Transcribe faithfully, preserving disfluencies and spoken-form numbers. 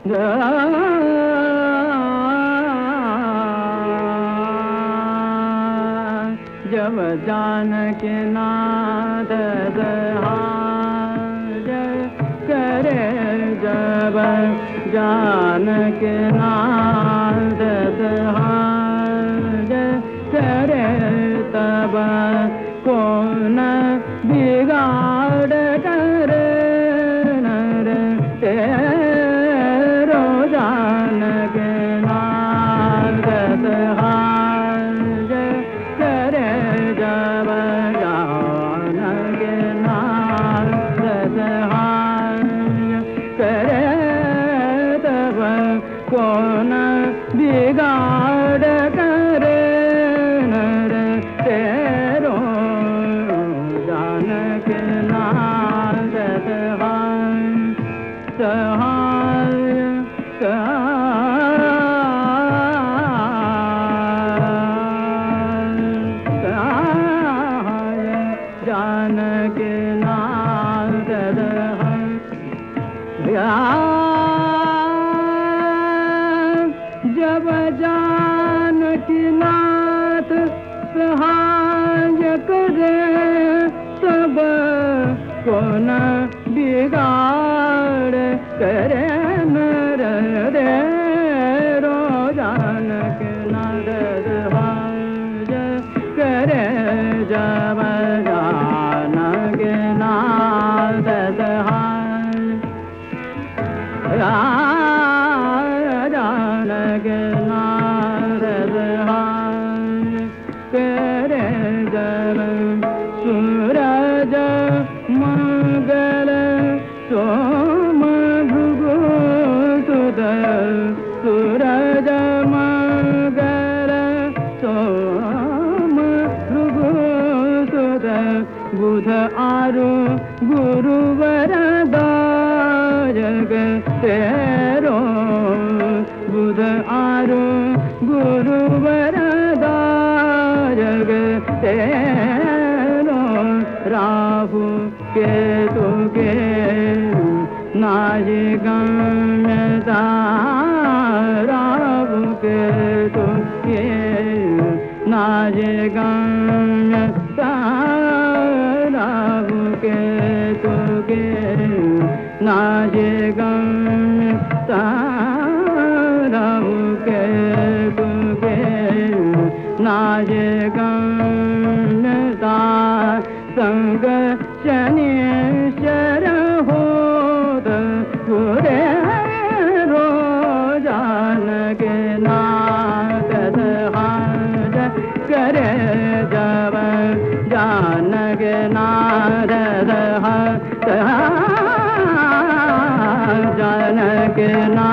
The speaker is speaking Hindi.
जब जानकी नाथ सहाय करे, जब जानकी नाथ सहाय करे, तब कौन बिगाड़ करे नर तेरो जानकी नाथ सहाय करे, जब जानकी नाथ सहाय करे, तब कौन बिगाड़ करे नर तेरो जानकी नाथ सहाय सहाय जानकी नाथ जब जानकी नाथ सहाय करे, तब कौन बिगाड़ करे नर तेरो जानकी नाथ सहाय करे, जब जानकी नाथ सहाय जानकी नाथ सहाय करे, जब सूरज मंगल सोम भृगु सुत, सूरज मंगल सोम भृगु सुत, बुध आरु गुरुवर दायक तेरो, बुध आरु गुरुवर दायक तेरो, राहु केतु के नाहि गम्यता, राहु केतु के नाहि गम्यता, राहु केतु के नाहि गम्यता, राहु केतु के नाहि गम्यता, संग शनीश्वर होत गुरे रो जानकी नाथ सहाय करे, जब जानकी नाथ सहाय जानकी नाथ